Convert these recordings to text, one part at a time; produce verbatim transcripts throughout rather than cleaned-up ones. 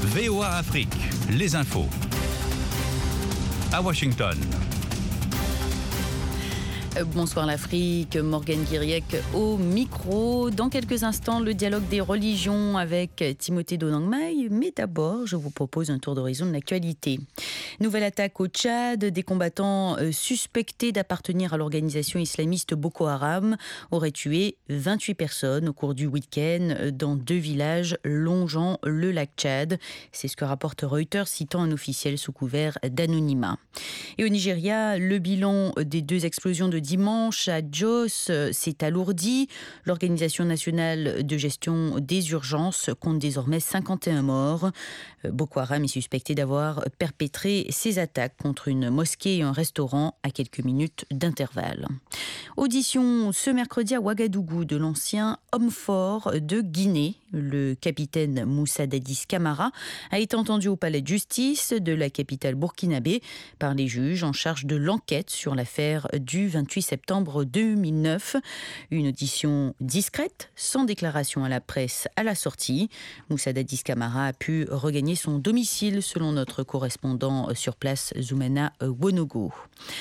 V O A Afrique, les infos. À Washington. Bonsoir l'Afrique, Morgane Guiriec au micro. Dans quelques instants, le dialogue des religions avec Timothée Donangmai. Mais d'abord, je vous propose un tour d'horizon de l'actualité. Nouvelle attaque au Tchad. Des combattants suspectés d'appartenir à l'organisation islamiste Boko Haram auraient tué vingt-huit personnes au cours du week-end dans deux villages longeant le lac Tchad. C'est ce que rapporte Reuters, citant un officiel sous couvert d'anonymat. Et au Nigeria, le bilan des deux explosions de dimanche à Jos s'est alourdi. L'Organisation nationale de gestion des urgences compte désormais cinquante et un morts. Boko Haram est suspecté d'avoir perpétré ces attaques contre une mosquée et un restaurant à quelques minutes d'intervalle. Audition ce mercredi à Ouagadougou de l'ancien homme fort de Guinée. Le capitaine Moussa Dadis Camara a été entendu au palais de justice de la capitale burkinabé par les juges en charge de l'enquête sur l'affaire du vingt-huit septembre deux mille neuf. Une audition discrète, sans déclaration à la presse à la sortie. Moussa Dadis Camara a pu regagner son domicile selon notre correspondant sur place, Zoumana Wonogo.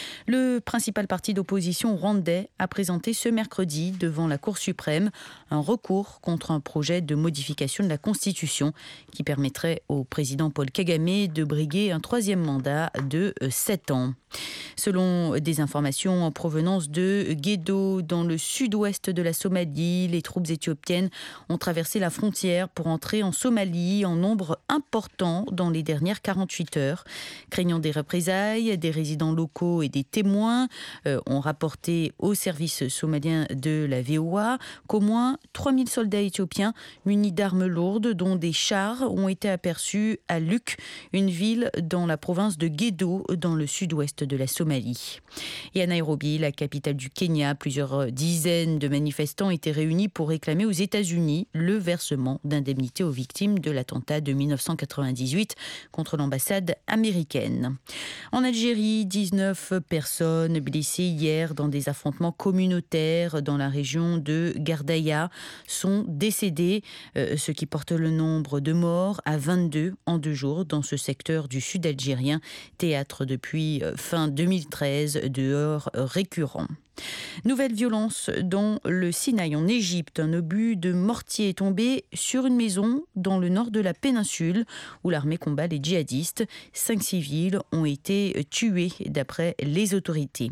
Le principal parti d'opposition rwandais a présenté ce mercredi devant la Cour suprême un recours contre un projet de modification de la Constitution qui permettrait au président Paul Kagame de briguer un troisième mandat de sept ans. Selon des informations en provenance de Gedo, dans le sud-ouest de la Somalie, les troupes éthiopiennes ont traversé la frontière pour entrer en Somalie en nombre important dans les dernières quarante-huit heures. Craignant des représailles, des résidents locaux et des témoins euh, ont rapporté au service somalien de la V O A qu'au moins trois mille soldats éthiopiens munis d'armes lourdes, dont des chars, ont été aperçus à Luc, une ville dans la province de Gedo, dans le sud-ouest de la Somalie. Et à Nairobi, la capitale du Kenya, plusieurs dizaines de manifestants étaient réunis pour réclamer aux États-Unis le versement d'indemnités aux victimes de l'attentat de mille neuf cent quatre-vingt-dix-huit contre l'ambassade américaine. En Algérie, dix-neuf personnes blessées hier dans des affrontements communautaires dans la région de Gardaïa sont décédées, euh, ce qui porte le nombre de morts à vingt-deux en deux jours dans ce secteur du sud algérien, théâtre depuis fin deux mille treize de heurts récurrents. Nouvelle violence dans le Sinaï en Égypte. Un obus de mortier est tombé sur une maison dans le nord de la péninsule où l'armée combat les djihadistes. Cinq civils ont été tués d'après les autorités.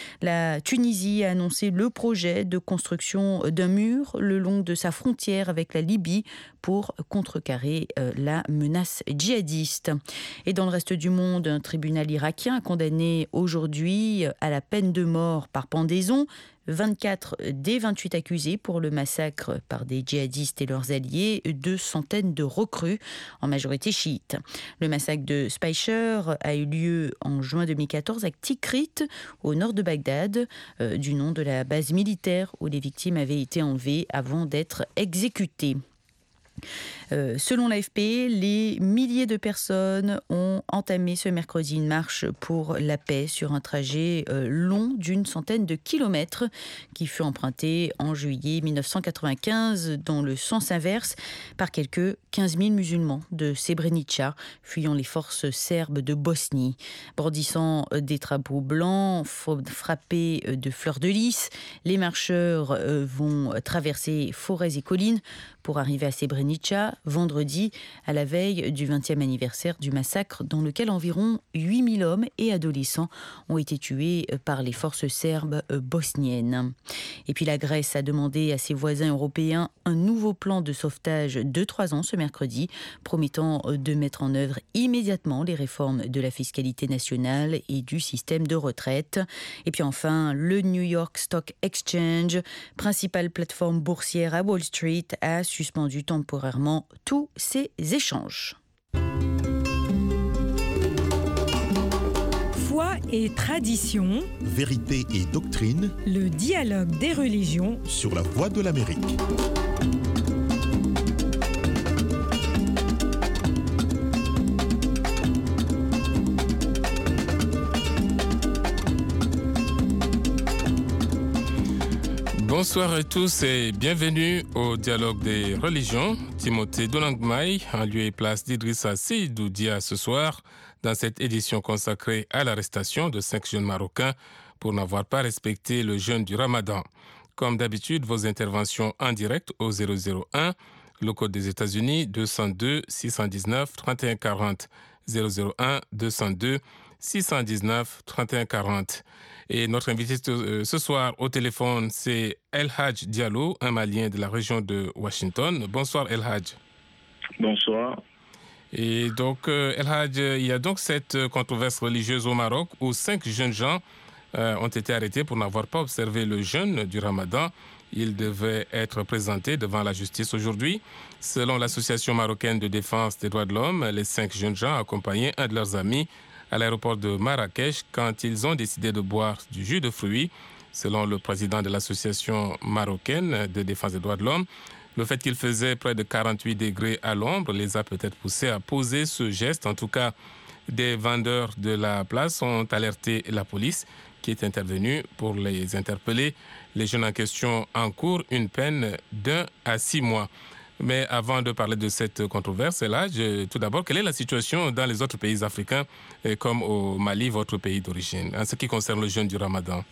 La Tunisie a annoncé le projet de construction d'un mur le long de sa frontière avec la Libye pour contrecarrer la menace djihadiste. Et dans le reste du monde, un tribunal irakien a condamné aujourd'hui à la peine de mort par pendaison vingt-quatre des vingt-huit accusés pour le massacre par des djihadistes et leurs alliés de centaines de recrues, en majorité chiites. Le massacre de Speicher a eu lieu en juin deux mille quatorze à Tikrit, au nord de Bagdad, euh, du nom de la base militaire où les victimes avaient été enlevées avant d'être exécutées. Euh, selon l'A F P, les milliers de personnes ont entamé ce mercredi une marche pour la paix sur un trajet euh, long d'une centaine de kilomètres qui fut emprunté en juillet mille neuf cent quatre-vingt-quinze dans le sens inverse par quelques quinze mille musulmans de Srebrenica fuyant les forces serbes de Bosnie. Brandissant des drapeaux blancs frappés de fleurs de lys, les marcheurs euh, vont traverser forêts et collines pour arriver à Srebrenica vendredi, à la veille du vingtième anniversaire du massacre dans lequel environ huit mille hommes et adolescents ont été tués par les forces serbes bosniennes. Et puis la Grèce a demandé à ses voisins européens un nouveau plan de sauvetage de trois ans ce mercredi, promettant de mettre en œuvre immédiatement les réformes de la fiscalité nationale et du système de retraite. Et puis enfin, le New York Stock Exchange, principale plateforme boursière à Wall Street, a suspendu temporairement tous ces échanges. Foi et tradition, vérité et doctrine, le dialogue des religions sur la Voix de l'Amérique. Bonsoir à tous et bienvenue au Dialogue des religions Timothée Donangmaï, en lieu et place d'Idrissa Seydou Dia ce soir, dans cette édition consacrée à l'arrestation de cinq jeunes Marocains pour n'avoir pas respecté le jeûne du Ramadan. Comme d'habitude, vos interventions en direct au zéro zéro un, le code des États-Unis deux zéro deux six un neuf trente et un quarante, zéro zéro un deux zéro deux six un neuf trente et un quarante. Et notre invité ce soir au téléphone, c'est El Hadj Diallo, un Malien de la région de Washington. Bonsoir El Hadj. Bonsoir. Et donc, El Hadj, il y a donc cette controverse religieuse au Maroc où cinq jeunes gens euh, ont été arrêtés pour n'avoir pas observé le jeûne du Ramadan. Ils devaient être présentés devant la justice aujourd'hui. Selon l'Association marocaine de défense des droits de l'homme, les cinq jeunes gens accompagnaient un de leurs amis à l'aéroport de Marrakech quand ils ont décidé de boire du jus de fruits. Selon le président de l'association marocaine de défense des droits de l'homme, le fait qu'il faisait près de quarante-huit degrés à l'ombre les a peut-être poussés à poser ce geste. En tout cas, des vendeurs de la place ont alerté la police qui est intervenue pour les interpeller. Les jeunes en question encourent une peine d'un à six mois. Mais avant de parler de cette controverse, là, je, tout d'abord, quelle est la situation dans les autres pays africains, comme au Mali, votre pays d'origine, en ce qui concerne le jeûne du Ramadan?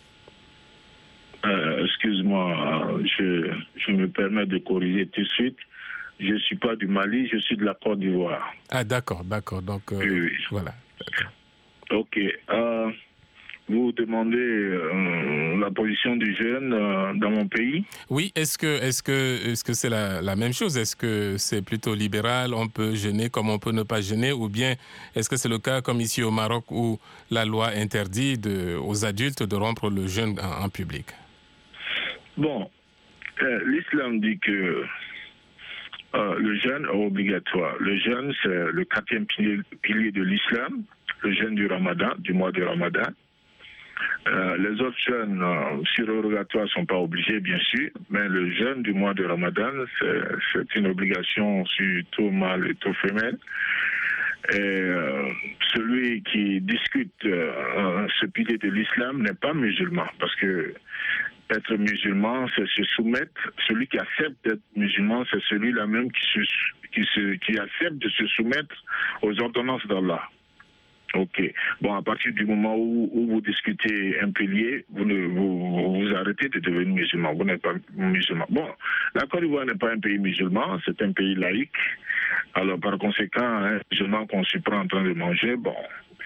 euh, Excuse-moi, je, je me permets de corriger tout de suite. Je ne suis pas du Mali, je suis de la Côte d'Ivoire. Ah, d'accord, d'accord. Donc, euh, oui, oui. Voilà. D'accord. OK. Euh, vous demandez euh, la position du jeune euh, dans mon pays? Oui, est-ce que est-ce que est-ce que c'est la, la même chose? Est-ce que c'est plutôt libéral, on peut jeûner comme on peut ne pas jeûner, ou bien est-ce que c'est le cas comme ici au Maroc où la loi interdit de, aux adultes de rompre le jeûne en, en public? Bon, euh, l'islam dit que euh, le jeûne est obligatoire. Le jeûne, c'est le quatrième pilier, pilier de l'islam, le jeûne du Ramadan, du mois de Ramadan. Euh, les autres jeûnes euh, surrogatoires ne sont pas obligés, bien sûr, mais le jeûne du mois de Ramadan, c'est, c'est une obligation sur tout mâle et tout femelle. Et euh, celui qui discute euh, ce pilier de l'islam n'est pas musulman, parce que être musulman, c'est se soumettre. Celui qui accepte d'être musulman, c'est celui-là même qui, se, qui, se, qui accepte de se soumettre aux ordonnances d'Allah. OK. Bon, à partir du moment où, où vous discutez un pilier, vous, ne, vous, vous arrêtez de devenir musulman. Vous n'êtes pas musulman. Bon, la Côte d'Ivoire n'est pas un pays musulman, c'est un pays laïque. Alors, par conséquent, un musulman qu'on surprend en train de manger, bon,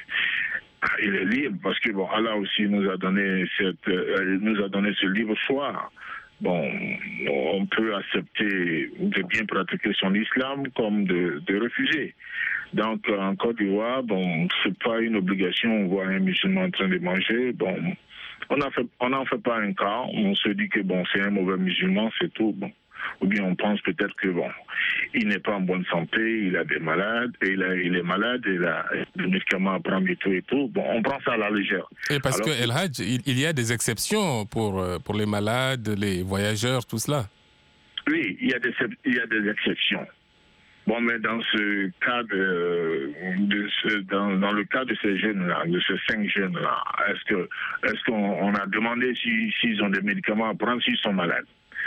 il est libre parce que, bon, Allah aussi nous a donné, cette, euh, nous a donné ce libre choix. Bon, on peut accepter de bien pratiquer son islam comme de, de refuser. Donc, en Côte d'Ivoire, bon, c'est pas une obligation. On voit un musulman en train de manger. Bon, on n'en fait, on n'en fait pas un cas. On se dit que bon, c'est un mauvais musulman, c'est tout. Bon, ou bien on pense peut-être que bon, il n'est pas en bonne santé, il a des malades, et il, a, il est malade, il a des médicaments à prendre et tout et tout. Bon, on prend ça à la légère. Et parce Alors, que El Hadj, il, il y a des exceptions pour pour les malades, les voyageurs, tout cela. Oui, il y a des, il y a des exceptions. Bon, mais dans ce cas de, de ce, dans, dans le cas de ces jeunes-là, de ces cinq jeunes-là, est-ce que, est-ce qu'on on a demandé si, s'ils ont des médicaments à prendre, s'ils sont malades?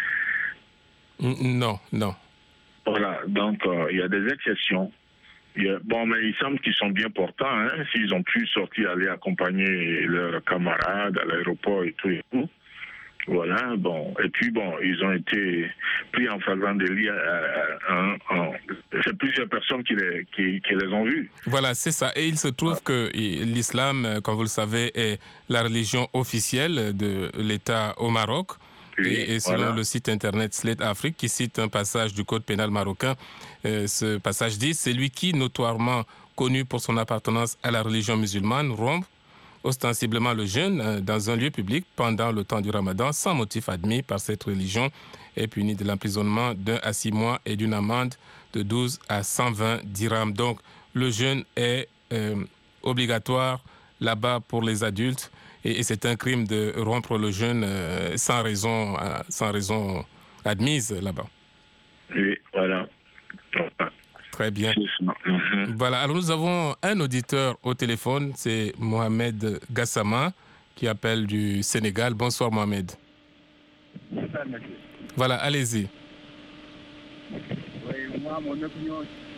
Non, non. Voilà, donc euh, il y a des exceptions. Il y a, bon, mais il semble qu'ils sont bien portants, hein, s'ils ont pu sortir, aller accompagner leurs camarades à l'aéroport et tout et tout. Voilà, bon, et puis bon, ils ont été pris en flagrant délit. Euh, euh, euh, c'est plusieurs personnes qui les, qui, qui les ont vus. Voilà, c'est ça. Et il se trouve ah. que l'islam, comme vous le savez, est la religion officielle de l'État au Maroc. Oui, et, et selon voilà. le site internet Slate Afrique, qui cite un passage du code pénal marocain, euh, ce passage dit « Celui qui, notoirement connu pour son appartenance à la religion musulmane, rompt ostensiblement le jeûne dans un lieu public pendant le temps du Ramadan sans motif admis par cette religion est puni de l'emprisonnement d'un à six mois et d'une amende de douze à cent vingt dirhams. » Donc, le jeûne est euh, obligatoire là-bas pour les adultes et, et c'est un crime de rompre le jeûne euh, sans raison, euh, sans raison admise là-bas. Oui, voilà. Très bien. Voilà, alors nous avons un auditeur au téléphone, c'est Mohamed Gassama, qui appelle du Sénégal. Bonsoir Mohamed. Bonsoir monsieur. Voilà, allez-y. Oui, moi moi, mon opinion,